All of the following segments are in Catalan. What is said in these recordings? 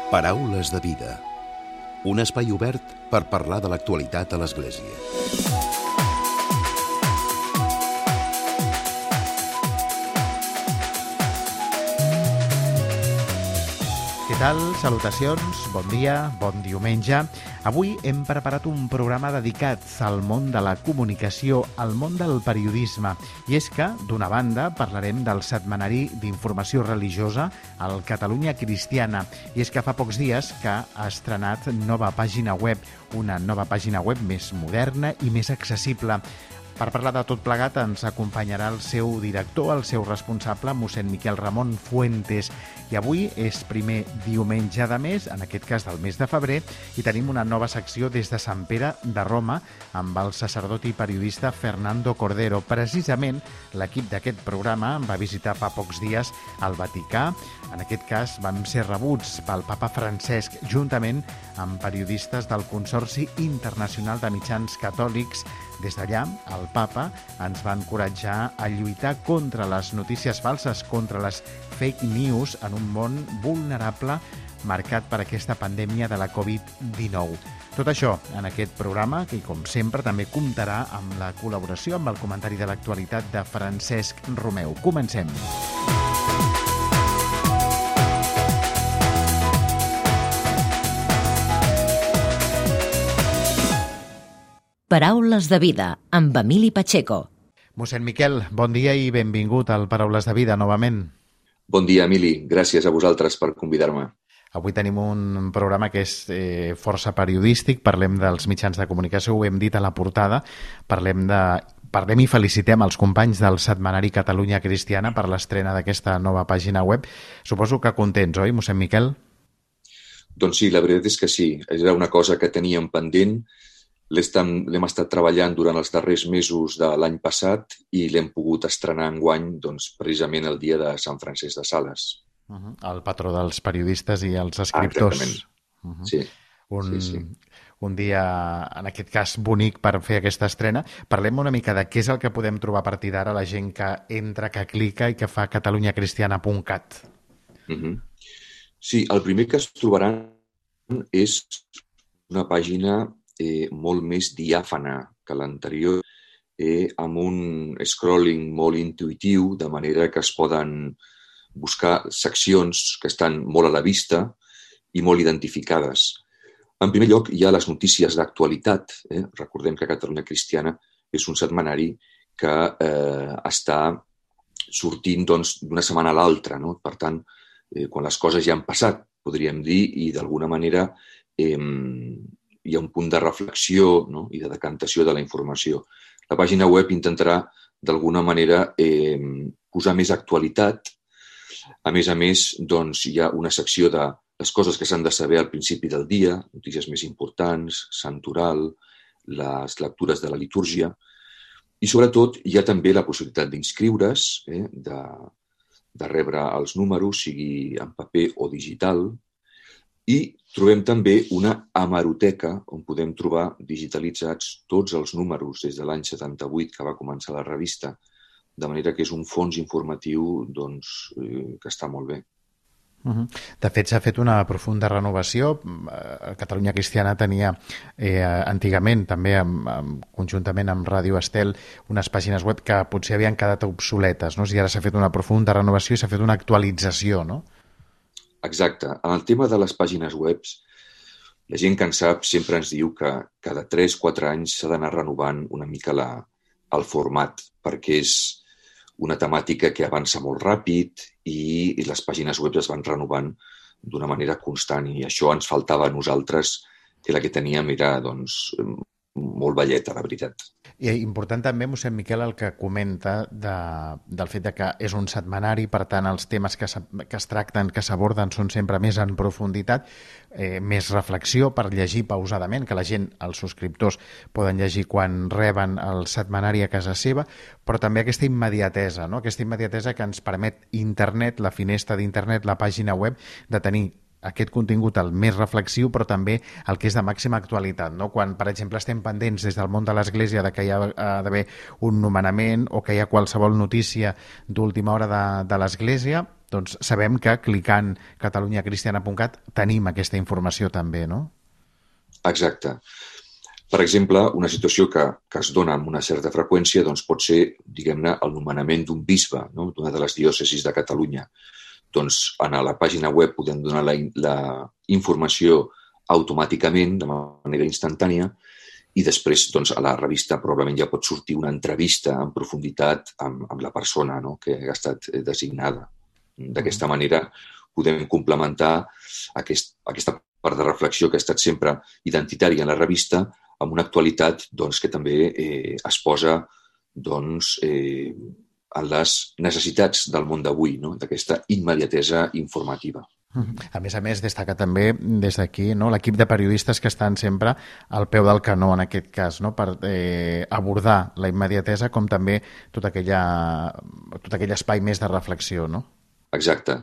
Paraules de vida. Un espai obert per parlar de l'actualitat a l'Església. Què tal? Salutacions, bon dia, bon diumenge. Avui hem preparat un programa dedicat al món de la comunicació, al món del periodisme. I és que, d'una banda, parlarem del setmanari d'informació religiosa, el Catalunya Cristiana. I és que fa pocs dies que ha estrenat nova pàgina web, una nova pàgina web més moderna i més accessible. Per parlar de tot plegat ens acompanyarà el seu director, el seu responsable, mossèn Miquel Ramon Fuentes. I avui és primer diumenge de mes, en aquest cas del mes de febrer, i tenim una nova secció des de Sant Pere de Roma amb el sacerdot i periodista Fernando Cordero. Precisament l'equip d'aquest programa va visitar fa pocs dies al Vaticà. En aquest cas vam ser rebuts pel papa Francesc juntament amb periodistes del Consorci Internacional de Mitjans Catòlics. Des d'allà, el papa ens va encoratjar a lluitar contra les notícies falses, contra les fake news en un món vulnerable marcat per aquesta pandèmia de la Covid-19. Tot això en aquest programa, que com sempre també comptarà amb la col·laboració, amb el comentari de l'actualitat de Francesc Romeu. Comencem. Paraules de vida, amb Emili Pacheco. Mossèn Miquel, bon dia i benvingut al Paraules de vida novament. Bon dia, Emili. Gràcies a vosaltres per convidar-me. Avui tenim un programa que és força periodístic. Parlem dels mitjans de comunicació, ho hem dit a la portada. Parlem i felicitem els companys del setmanari Catalunya Cristiana per l'estrena d'aquesta nova pàgina web. Suposo que contents, oi, mossèn Miquel? Doncs sí, la veritat és que sí. Era una cosa que teníem pendent. L'hem estat treballant durant els darrers mesos de l'any passat i l'hem pogut estrenar enguany precisament el dia de Sant Francesc de Sales. El patró dels periodistes i els escriptors. Exactament. Sí. Un dia, en aquest cas, bonic per fer aquesta estrena. Parlem una mica de què és el que podem trobar a partir d'ara la gent que entra, que clica i que fa catalunyacristiana.cat. Sí, el primer que es trobaran és una pàgina molt més diàfana que l'anterior, amb un scrolling molt intuïtiu, de manera que es poden buscar seccions que estan molt a la vista i molt identificades. En primer lloc, hi ha les notícies d'actualitat. Recordem que Catalunya Cristiana és un setmanari que està sortint d'una setmana a l'altra, no? Per tant, quan les coses ja han passat, podríem dir, i d'alguna manera hi ha un punt de reflexió, no? I de decantació de la informació. La pàgina web intentarà, d'alguna manera, posar més actualitat. A més, doncs, hi ha una secció de les coses que s'han de saber al principi del dia, notícies més importants, Sant Oral, les lectures de la litúrgia. I, sobretot, hi ha també la possibilitat d'inscriure's, de rebre els números, sigui en paper o digital. I trobem també una hemeroteca on podem trobar digitalitzats tots els números des de l'any 78 que va començar la revista, de manera que és un fons informatiu que està molt bé. De fet, s'ha fet una profunda renovació. Catalunya Cristiana tenia antigament, també conjuntament amb Ràdio Estel, unes pàgines web que potser havien quedat obsoletes, no? I ara s'ha fet una profunda renovació i s'ha fet una actualització, no? Exacte. En el tema de les pàgines web, la gent que en sap sempre ens diu que cada 3-4 anys s'ha d'anar renovant una mica el format, perquè és una temàtica que avança molt ràpid i les pàgines web es van renovant d'una manera constant i això ens faltava a nosaltres, que la que teníem era molt velleta, la veritat. I important també, mossèn Miquel, el que comenta del fet que és un setmanari, per tant els temes que es tracten, que s'aborden, són sempre més en profunditat, més reflexió per llegir pausadament, que la gent, els subscriptors, poden llegir quan reben el setmanari a casa seva, però també aquesta immediatesa, no? Aquesta immediatesa que ens permet internet, la finestra d'internet, la pàgina web, de tenir aquest contingut el més reflexiu, però també el que és de màxima actualitat, no? Quan, per exemple, estem pendents des del món de l'Església de que hi ha d'haver un nomenament o que hi ha qualsevol notícia d'última hora de l'Església, doncs sabem que clicant catalunyacristiana.cat tenim aquesta informació també, no? Exacte. Per exemple, una situació que es dona amb una certa freqüència doncs pot ser, diguem-ne, el nomenament d'un bisbe, no? D'una de les diòcesis de Catalunya. Doncs a la pàgina web podem donar la informació automàticament, de manera instantània, i després doncs, a la revista probablement ja pot sortir una entrevista en profunditat amb la persona, no? Que ha estat designada. D'aquesta manera podem complementar aquesta part de reflexió que ha estat sempre identitària en la revista amb una actualitat doncs, que també es posa doncs, en les necessitats del món d'avui, no? D'aquesta immediatesa informativa. A més, destaca també des d'aquí, no, l'equip de periodistes que estan sempre al peu del canó, en aquest cas, no, per abordar la immediatesa com també tot aquell espai més de reflexió, no? Exacte.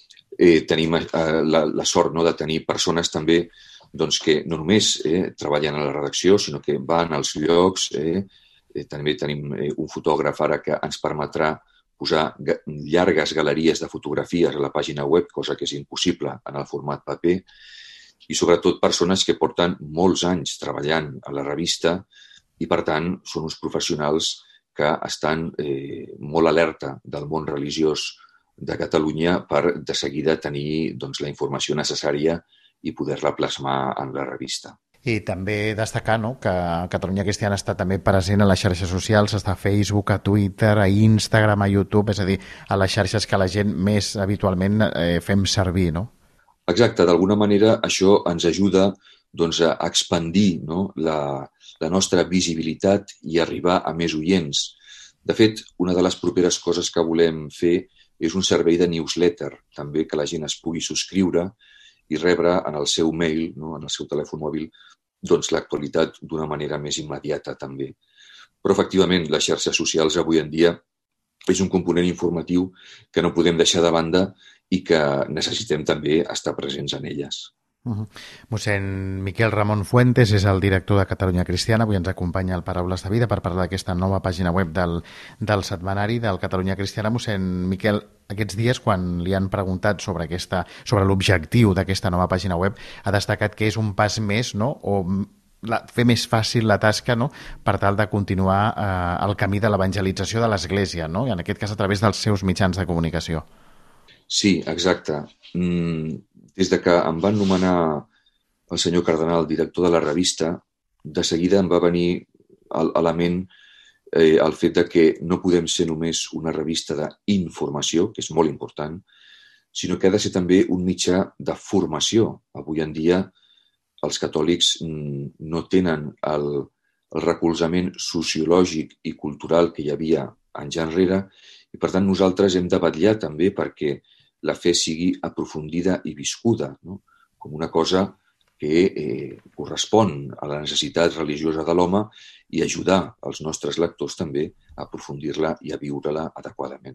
Tenim la sort, no, de tenir persones també doncs, que no només treballen a la redacció, sinó que van als llocs. També tenim un fotògraf ara que ens permetrà posar llargues galeries de fotografies a la pàgina web, cosa que és impossible en el format paper, i sobretot persones que porten molts anys treballant a la revista i, per tant, són uns professionals que estan molt alerta del món religiós de Catalunya per de seguida tenir doncs, la informació necessària i poder-la plasmar en la revista. I també destacar, no, que Catalunya Cristiana està també present a les xarxes socials, està a Facebook, a Twitter, a Instagram, a YouTube, és a dir, a les xarxes que la gent més habitualment fem servir, no? Exacte, d'alguna manera això ens ajuda doncs, a expandir, no, la nostra visibilitat i arribar a més oients. De fet, una de les properes coses que volem fer és un servei de newsletter, també que la gent es pugui subscriure i rebre en el seu mail, no, en el seu telèfon mòbil, doncs, l'actualitat d'una manera més immediata també. Però, efectivament, les xarxes socials avui en dia és un component informatiu que no podem deixar de banda i que necessitem també estar presents en elles. Mossèn Miquel Ramon Fuentes és el director de Catalunya Cristiana. Avui ens acompanya al Paraules de Vida per parlar d'aquesta nova pàgina web del setmanari del Catalunya Cristiana. Mossèn Miquel, aquests dies, quan li han preguntat sobre l'objectiu d'aquesta nova pàgina web, ha destacat que és un pas més, no?, o fer més fàcil la tasca, no?, per tal de continuar el camí de l'evangelització de l'Església, no?, i en aquest cas a través dels seus mitjans de comunicació. Sí, exacte. Des de que em van nomenar el senyor cardenal director de la revista, de seguida em va venir a la ment el fet de que no podem ser només una revista d'informació, que és molt important, sinó que ha de ser també un mitjà de formació. Avui en dia els catòlics no tenen el recolzament sociològic i cultural que hi havia anys enrere i, per tant, nosaltres hem de vetllar també perquè la fe sigui aprofundida i viscuda, no?, com una cosa que correspon a la necessitat religiosa de l'home i ajudar els nostres lectors també a aprofundir-la i a viure-la adequadament.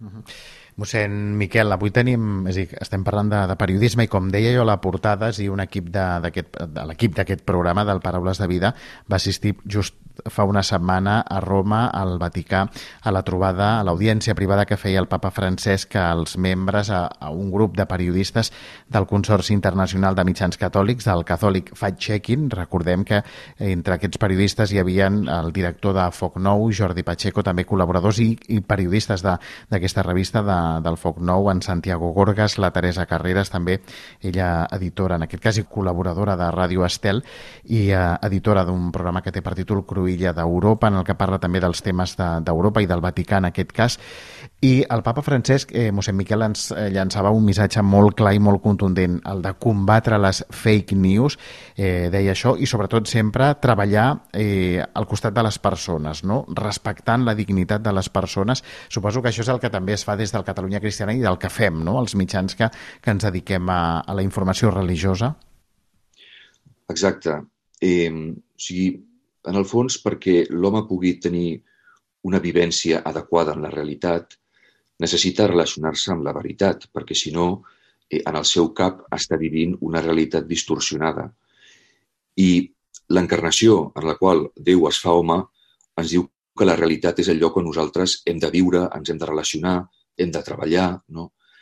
Mossèn Miquel, avui estem parlant de periodisme i, com deia jo a la portada, un equip de l'equip d'aquest programa del Paraules de Vida va assistir just fa una setmana a Roma, al Vaticà, a la trobada, a l'audiència privada que feia el papa Francesc als membres, a un grup de periodistes del Consorci Internacional de Mitjans Catòlics, del Catholic Fact-Checking. Recordem que entre aquests periodistes hi havia el director de Foc Nou, Jordi Pacheco, també col·laboradors i periodistes d'aquesta revista del Foc Nou, en Santiago Gorgas, la Teresa Carreras, també ella editora, en aquest cas, i col·laboradora de Ràdio Estel i editora d'un programa que té per títol Cruïlla d'Europa, en el que parla també dels temes d'Europa i del Vaticà, en aquest cas. I el papa Francesc, mossèn Miquel, ens llançava un missatge molt clar i molt contundent, el de combatre les fake news, deia això, i sobretot sempre treballar al costat de les persones, no?, respectant la dignitat de les persones. Suposo que això és el que també es fa des del Catalunya Cristiana i del que fem, no?, els mitjans que ens dediquem a la informació religiosa. Exacte. O sigui, en el fons, perquè l'home pugui tenir una vivència adequada en la realitat, necessita relacionar-se amb la veritat, perquè si no, en el seu cap està vivint una realitat distorsionada. I l'encarnació en la qual Déu es fa home ens diu que la realitat és el lloc on nosaltres hem de viure, ens hem de relacionar, hem de treballar, no?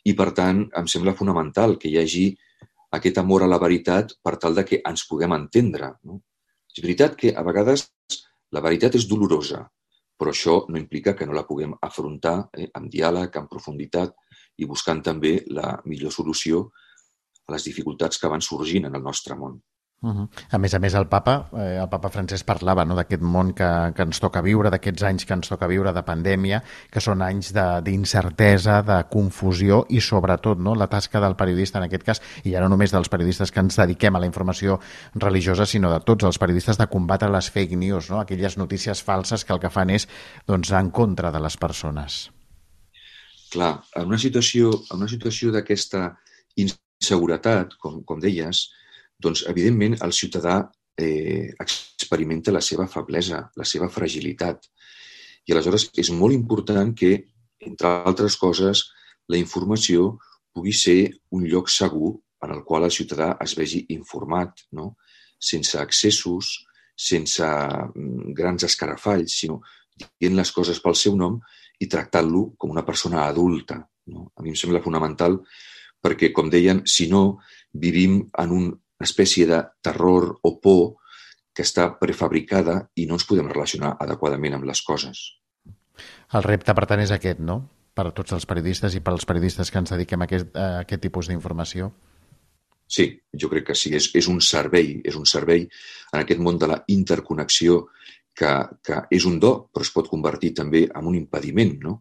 i, per tant, em sembla fonamental que hi hagi aquest amor a la veritat per tal de que ens puguem entendre. No? És veritat que a vegades la veritat és dolorosa, però això no implica que no la puguem afrontar amb diàleg, amb profunditat i buscant també la millor solució a les dificultats que van sorgint en el nostre món. A més, el papa Francesc parlava, no, d'aquest món que ens toca viure, d'aquests anys que ens toca viure de pandèmia, que són anys d'incertesa, de confusió i, sobretot, no, la tasca del periodista, en aquest cas, i ja no només dels periodistes que ens dediquem a la informació religiosa, sinó de tots els periodistes, de combatre les fake news, no, aquelles notícies falses que el que fan és en contra de les persones. Clar, en una situació d'aquesta inseguretat, com deies, doncs, evidentment, el ciutadà experimenta la seva feblesa, la seva fragilitat. I aleshores és molt important que, entre altres coses, la informació pugui ser un lloc segur en el qual el ciutadà es vegi informat, no? Sense excessos, sense grans escarafalls, sinó dient les coses pel seu nom i tractant-lo com una persona adulta. No? A mi em sembla fonamental perquè, com deien, si no, vivim en una espècie de terror o por que està prefabricada i no ens podem relacionar adequadament amb les coses. El repte, per tant, és aquest, no? Per a tots els periodistes i per als periodistes que ens dediquem a aquest tipus d'informació. Sí, jo crec que sí. És un servei en aquest món de la interconnexió que és un do, però es pot convertir també en un impediment, no?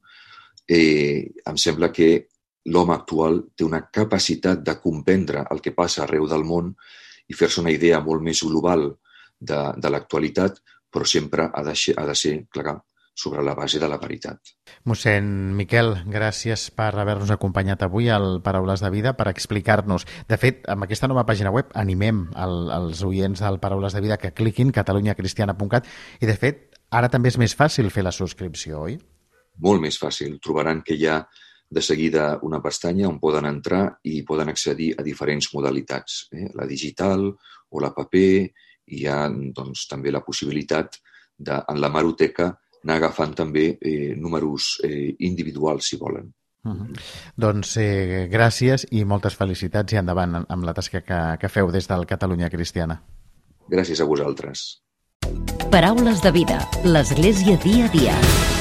Em sembla que l'home actual té una capacitat de comprendre el que passa arreu del món i fer-se una idea molt més global de l'actualitat, però sempre ha de ser, clar, sobre la base de la veritat. Mossèn Miquel, gràcies per haver-nos acompanyat avui al Paraules de Vida, per explicar-nos. De fet, amb aquesta nova pàgina web animem els oients del Paraules de Vida que cliquin catalunyacristiana.cat i, de fet, ara també és més fàcil fer la subscripció, oi? Molt més fàcil. Trobaran que hi ha de seguida una pestanya on poden entrar i poden accedir a diferents modalitats, la digital o la paper, i hi ha doncs, també la possibilitat de, en l'hemeroteca, anar agafant també números individuals, si volen. Doncs gràcies i moltes felicitats i endavant amb la tasca que feu des del Catalunya Cristiana. Gràcies a vosaltres. Paraules de Vida, l'Església dia a dia.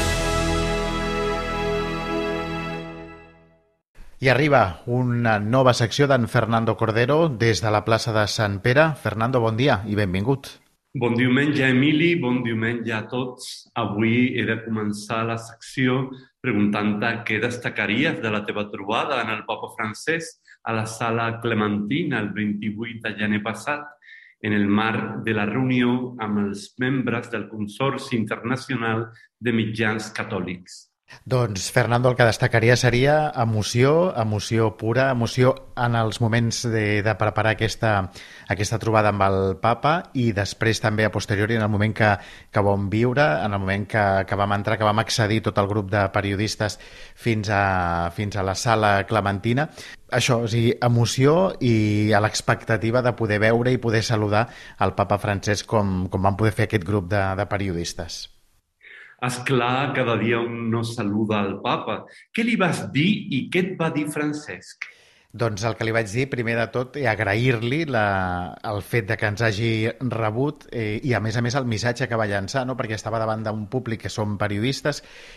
I arriba una nova secció d'en Fernando Cordero des de la plaça de Sant Pere. Fernando, bon dia i benvingut. Bon diumenge, Emili, bon diumenge a tots. Avui he de començar la secció preguntant-te què destacaries de la teva trobada en el papa Francesc a la sala Clementina el 28 de gener passat, en el marc de la reunió amb els membres del Consorci Internacional de Mitjans Catòlics. Doncs, Fernando, el que destacaria seria emoció pura, emoció en els moments de preparar aquesta trobada amb el papa i després també a posteriori en el moment que vam viure, en el moment que vam entrar, que vam accedir tot el grup de periodistes fins a la sala Clementina. Això, o sigui, emoció i a l'expectativa de poder veure i poder saludar el papa Francesc com van poder fer aquest grup de periodistes. És clar, cada dia un no saluda al papa. Què li vas dir i què et va dir Francesc? Doncs el que li vaig dir, primer de tot, agrair-li el fet de que ens hagi rebut i, a més, el missatge que va llançar, no? Perquè estava davant d'un públic que som periodistes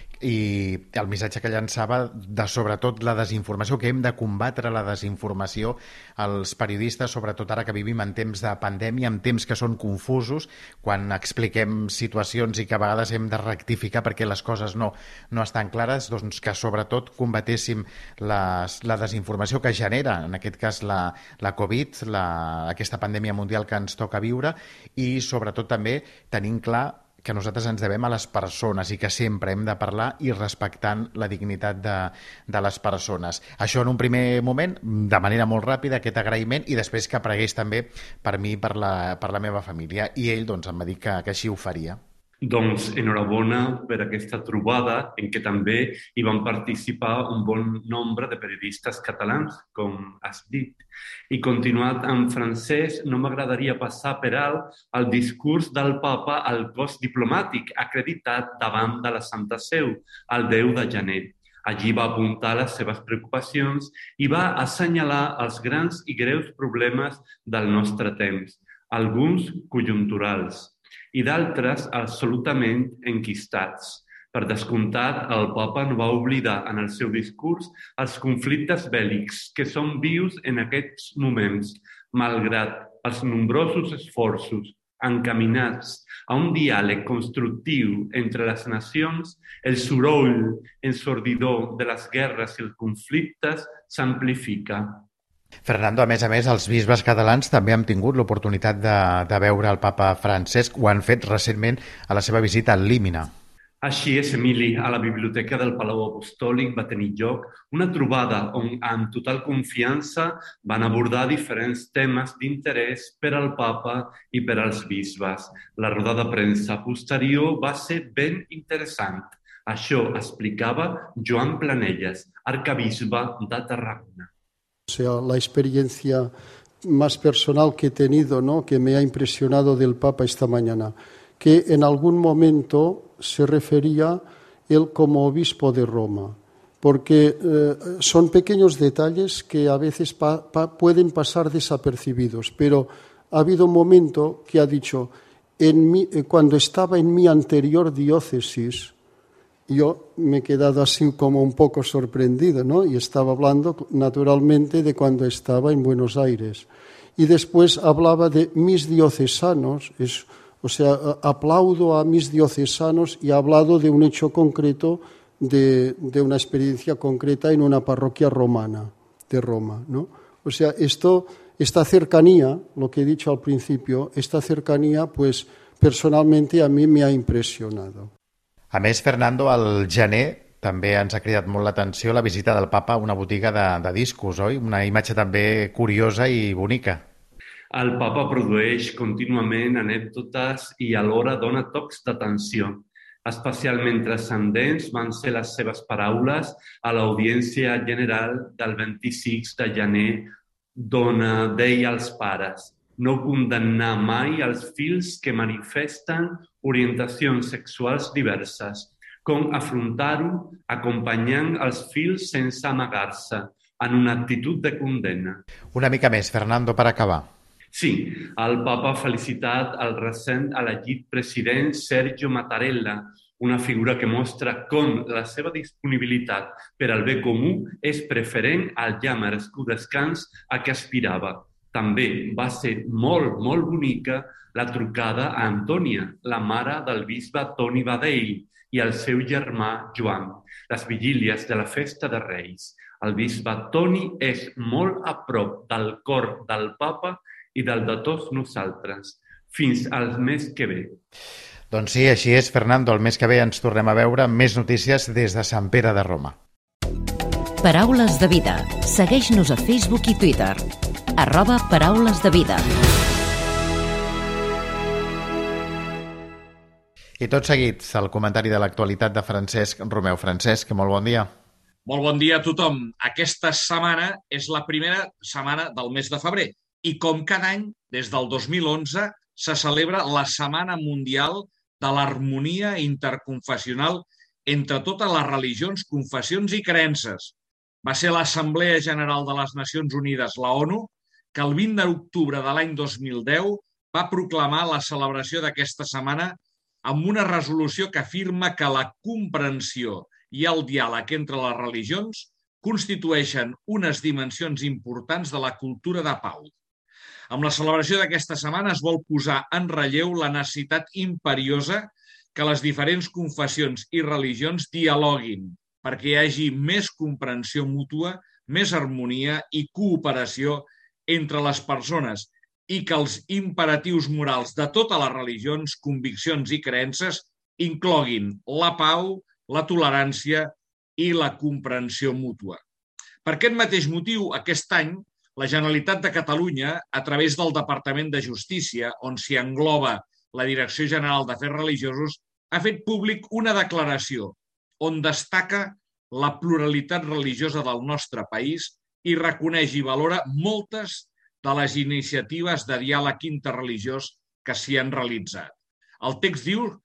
i el missatge que llançava de, sobretot, la desinformació, que hem de combatre la desinformació als periodistes, sobretot ara que vivim en temps de pandèmia, en temps que són confusos, quan expliquem situacions i que a vegades hem de rectificar perquè les coses no estan clares, doncs que, sobretot, combatéssim la desinformació que genera, en aquest cas, la Covid, aquesta pandèmia mundial que ens toca viure i, sobretot, també tenint clar que nosaltres ens devem a les persones i que sempre hem de parlar i respectant la dignitat de les persones. Això en un primer moment, de manera molt ràpida, aquest agraïment, i després que pregués també per mi i per la meva família. I ell doncs, em va dir que així ho faria. Doncs enhorabona per aquesta trobada en què també hi van participar un bon nombre de periodistes catalans, com has dit. I continuat amb francès, no m'agradaria passar per alt el discurs del papa al cos diplomàtic acreditat davant de la Santa Seu, el 10 de gener. Allí va apuntar les seves preocupacions i va assenyalar els grans i greus problemes del nostre temps, alguns conjunturals i d'altres absolutament enquistats. Per descomptat, el papa no va oblidar en el seu discurs els conflictes bèl·lics que són vius en aquests moments, malgrat els nombrosos esforços encaminats a un diàleg constructiu entre les nacions, el soroll ensordidor de les guerres i els conflictes s'amplifica. Fernando, a més, els bisbes catalans també han tingut l'oportunitat de veure el papa Francesc. Ho han fet recentment a la seva visita al Límina. Així és, Emili, a la Biblioteca del Palau Apostòlic va tenir lloc una trobada on, amb total confiança, van abordar diferents temes d'interès per al papa i per als bisbes. La roda de premsa posterior va ser ben interessant. Això explicava Joan Planelles, arcabisbe de Tarragona. O sea, la experiencia más personal que he tenido, ¿no?, que me ha impresionado del Papa esta mañana, que en algún momento se refería él como obispo de Roma, porque son pequeños detalles que a veces pueden pasar desapercibidos, pero ha habido un momento que ha dicho, cuando estaba en mi anterior diócesis, yo me he quedado así como un poco sorprendido, ¿no? Y estaba hablando naturalmente de cuando estaba en Buenos Aires. Y después hablaba de mis diocesanos, o sea, aplaudo a mis diocesanos, y ha hablado de un hecho concreto, de una experiencia concreta en una parroquia romana, de Roma, ¿no? O sea, esta cercanía, lo que he dicho al principio, esta cercanía, pues personalmente a mí me ha impresionado. A més, Fernando, al gener també ens ha cridat molt l'atenció la visita del papa a una botiga de discos, oi? Una imatge també curiosa i bonica. El papa produeix contínuament anècdotes i alhora dona tocs d'atenció. Especialment transcendents van ser les seves paraules a l'audiència general del 26 de gener, d'on deia als pares: no condemnar mai els fills que manifesten orientacions sexuals diverses, com afrontar-ho acompanyant els fills sense amagar-se, en una actitud de condemna. Una mica més, Fernando, per acabar. Sí, el papa ha felicitat el recent elegit president Sergio Mattarella, una figura que mostra com la seva disponibilitat per al bé comú és preferent al ja merescut descans a què aspirava. També va ser molt bonica la trucada a Antònia, la mare del bisbe Toni Badell, i al seu germà Joan, les vigílies de la festa de Reis. El bisbe Toni és molt a prop del cor del papa i del de tots nosaltres, fins al mes que ve. Doncs sí, així és, Fernando. El mes que ve ens tornem a veure amb més notícies des de Sant Pere de Roma. Paraules de vida. Segueix-nos a Facebook i Twitter. @paraulesdevida. I tot seguit, el comentari de l'actualitat de Francesc Romeu. Francesc, molt bon dia. Molt bon dia a tothom. Aquesta setmana és la primera setmana del mes de febrer i, com cada any, des del 2011, se celebra la Setmana Mundial de l'Harmonia Interconfessional entre totes les religions, confessions i creences. Va ser l'Assemblea General de les Nacions Unides, la ONU, que el 20 d'octubre de l'any 2010 va proclamar la celebració d'aquesta setmana amb una resolució que afirma que la comprensió i el diàleg entre les religions constitueixen unes dimensions importants de la cultura de pau. Amb la celebració d'aquesta setmana es vol posar en relleu la necessitat imperiosa que les diferents confessions i religions dialoguin perquè hi hagi més comprensió mútua, més harmonia i cooperació entre les persones i que els imperatius morals de totes les religions, conviccions i creences incloguin la pau, la tolerància i la comprensió mútua. Per aquest mateix motiu, aquest any, la Generalitat de Catalunya, a través del Departament de Justícia, on s'hi engloba la Direcció General d'Afers Religiosos, ha fet públic una declaració on destaca la pluralitat religiosa del nostre país i reconeix i valora moltes de les iniciatives de diàleg interreligiós que s'hi han realitzat. El text diu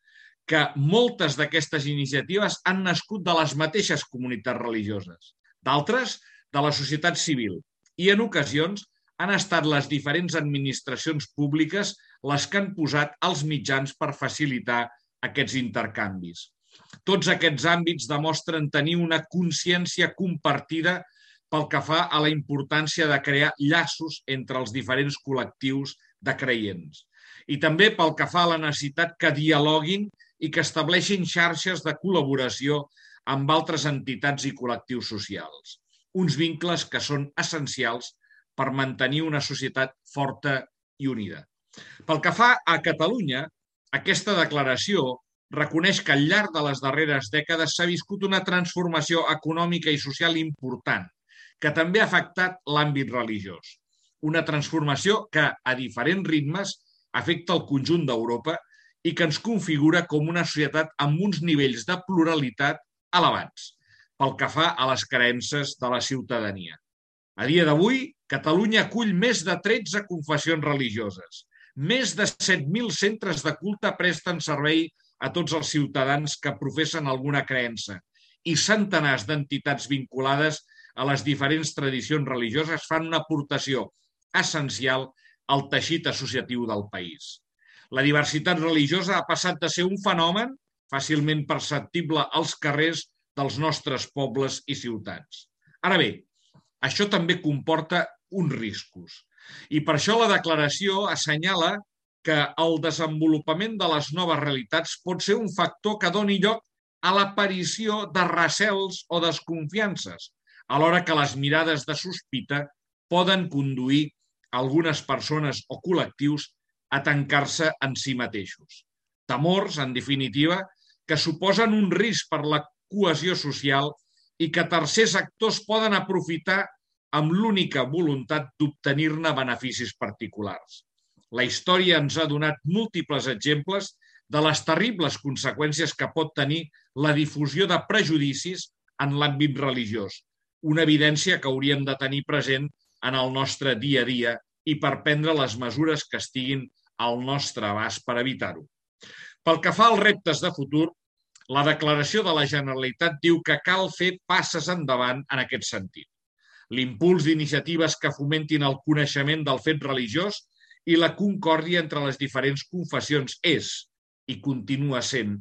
que moltes d'aquestes iniciatives han nascut de les mateixes comunitats religioses, d'altres de la societat civil, i en ocasions han estat les diferents administracions públiques les que han posat els mitjans per facilitar aquests intercanvis. Tots aquests àmbits demostren tenir una consciència compartida pel que fa a la importància de crear llaços entre els diferents col·lectius de creients i també pel que fa a la necessitat que dialoguin i que estableixin xarxes de col·laboració amb altres entitats i col·lectius socials, uns vincles que són essencials per mantenir una societat forta i unida. Pel que fa a Catalunya, aquesta declaració reconeix que al llarg de les darreres dècades s'ha viscut una transformació econòmica i social important, que també ha afectat l'àmbit religiós. Una transformació que, a diferents ritmes, afecta el conjunt d'Europa i que ens configura com una societat amb uns nivells de pluralitat elevats, pel que fa a les creences de la ciutadania. A dia d'avui, Catalunya acull més de 13 confessions religioses. Més de 7.000 centres de culte presten servei a tots els ciutadans que professen alguna creença i centenars d'entitats vinculades a les diferents tradicions religioses fan una aportació essencial al teixit associatiu del país. La diversitat religiosa ha passat de ser un fenomen fàcilment perceptible als carrers dels nostres pobles i ciutats. Ara bé, això també comporta uns riscos. I per això la declaració assenyala que el desenvolupament de les noves realitats pot ser un factor que doni lloc a l'aparició de recels o desconfiances, alhora que les mirades de sospita poden conduir algunes persones o col·lectius a tancar-se en si mateixos. Temors, en definitiva, que suposen un risc per la cohesió social i que tercers actors poden aprofitar amb l'única voluntat d'obtenir-ne beneficis particulars. La història ens ha donat múltiples exemples de les terribles conseqüències que pot tenir la difusió de prejudicis en l'àmbit religiós, una evidència que hauríem de tenir present en el nostre dia a dia i per prendre les mesures que estiguin al nostre abast per evitar-ho. Pel que fa als reptes de futur, la declaració de la Generalitat diu que cal fer passes endavant en aquest sentit. L'impuls d'iniciatives que fomentin el coneixement del fet religiós i la concòrdia entre les diferents confessions és, i continuarà sent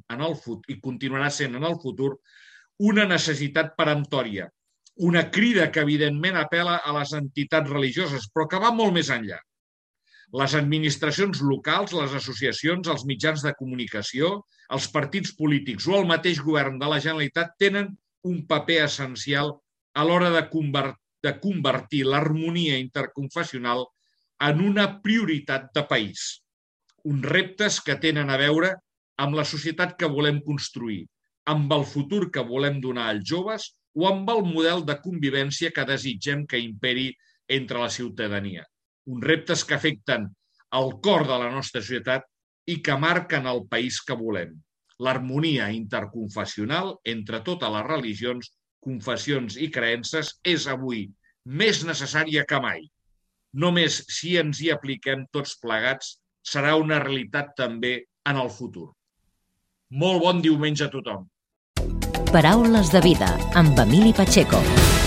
en el futur, una necessitat peremptòria, una crida que evidentment apel·la a les entitats religioses, però que va molt més enllà. Les administracions locals, les associacions, els mitjans de comunicació, els partits polítics o el mateix govern de la Generalitat tenen un paper essencial a l'hora de convertir l'harmonia interconfessional en una prioritat de país. Uns reptes que tenen a veure amb la societat que volem construir, amb el futur que volem donar als joves o amb el model de convivència que desitgem que imperi entre la ciutadania. Uns reptes que afecten el cor de la nostra societat i que marquen el país que volem. L'harmonia interconfessional entre totes les religions, confessions i creences és avui més necessària que mai. Només si ens hi apliquem tots plegats serà una realitat també en el futur. Molt bon diumenge a tothom. Paraules de vida amb Emili Pacheco.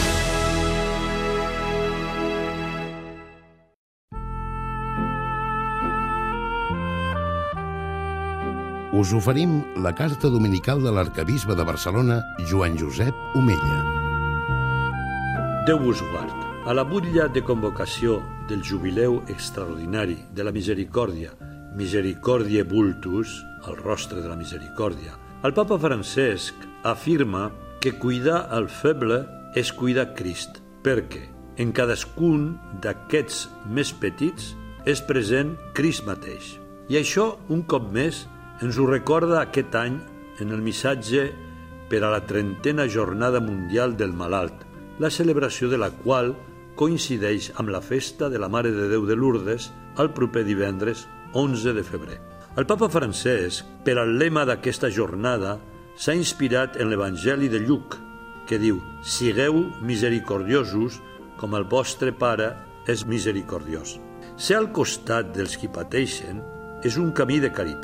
Us oferim la carta dominical de l'arcabisbe de Barcelona, Joan Josep Omella. Déu vos guard. A la butlla de convocació del jubileu extraordinari de la misericòrdia, Misericordiae Vultus, el rostre de la misericòrdia, el papa Francesc afirma que cuidar el feble és cuidar Crist, perquè en cadascun d'aquests més petits és present Crist mateix. I això, un cop més, ens ho recorda aquest any en el missatge per a la 30a Jornada Mundial del Malalt, la celebració de la qual coincideix amb la festa de la Mare de Déu de Lourdes el proper divendres 11 de febrer. El papa Francesc, per al lema d'aquesta jornada, s'ha inspirat en l'Evangeli de Lluc, que diu: «Sigueu misericordiosos com el vostre Pare és misericordiós». Ser al costat dels qui pateixen és un camí de caritat,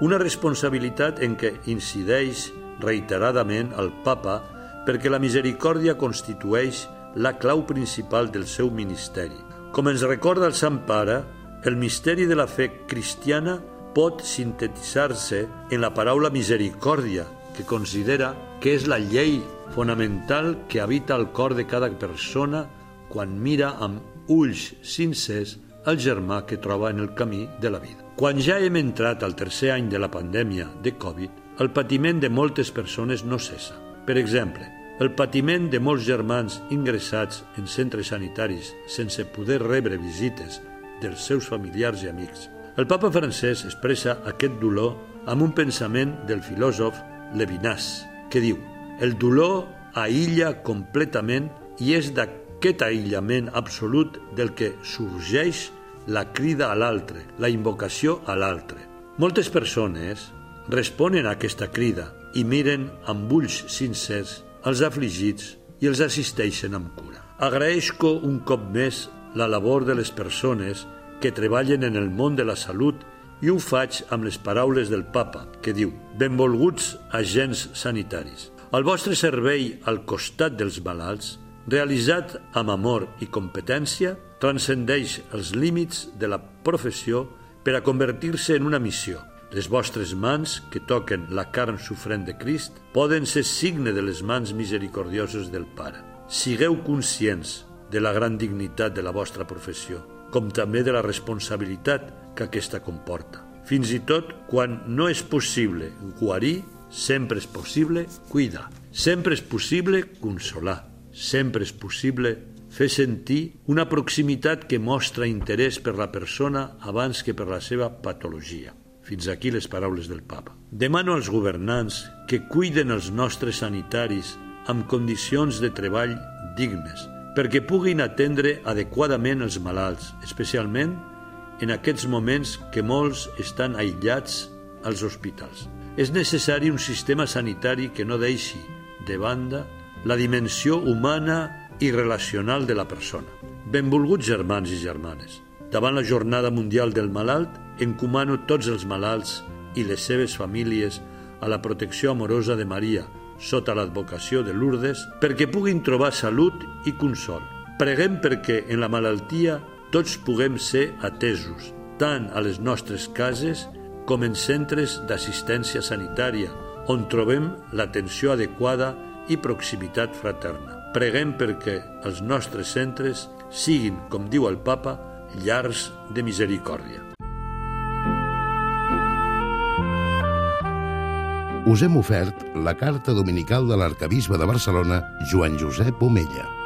una responsabilitat en què incideix reiteradament el papa perquè la misericòrdia constitueix la clau principal del seu ministeri. Com ens recorda el Sant Pare, el misteri de la fe cristiana pot sintetitzar-se en la paraula misericòrdia, que considera que és la llei fonamental que habita el cor de cada persona quan mira amb ulls sincers el germà que troba en el camí de la vida. Quan ja hem entrat al tercer any de la pandèmia de Covid, el patiment de moltes persones no cessa. Per exemple, el patiment de molts germans ingressats en centres sanitaris sense poder rebre visites dels seus familiars i amics. El papa francès expressa aquest dolor amb un pensament del filòsof Levinas, que diu: el dolor aïlla completament i és d'aquest aïllament absolut del que sorgeix la crida a l'altre, la invocació a l'altre. Moltes persones responen a aquesta crida i miren amb ulls sincers els afligits i els assisteixen amb cura. Agraeixo un cop més la labor de les persones que treballen en el món de la salut i ho faig amb les paraules del papa, que diu: benvolguts agents sanitaris. El vostre servei al costat dels malalts, realitzat amb amor i competència, transcendeix els límits de la professió per a convertir-se en una missió. Les vostres mans, que toquen la carn sofrent de Crist, poden ser signe de les mans misericordioses del Pare. Sigueu conscients de la gran dignitat de la vostra professió, com també de la responsabilitat que aquesta comporta. Fins i tot quan no és possible guarir, sempre és possible cuidar. Sempre és possible consolar. Sempre és possible fer sentir una proximitat que mostra interès per la persona abans que per la seva patologia. Fins aquí les paraules del papa. Demano als governants que cuiden els nostres sanitaris amb condicions de treball dignes, perquè puguin atendre adequadament els malalts, especialment en aquests moments que molts estan aïllats als hospitals. És necessari un sistema sanitari que no deixi de banda la dimensió humana i relacional de la persona. Benvolguts germans i germanes, davant la Jornada Mundial del Malalt, encomano tots els malalts i les seves famílies a la protecció amorosa de Maria, sota l'advocació de Lourdes, perquè puguin trobar salut i consol. Preguem perquè en la malaltia tots puguem ser atesos, tant a les nostres cases com en centres d'assistència sanitària, on trobem l'atenció adequada i proximitat fraterna. Preguem perquè els nostres centres siguin, com diu el papa, llars de misericòrdia. Us hem ofert la carta dominical de l'arquebisbe de Barcelona, Joan Josep Omella.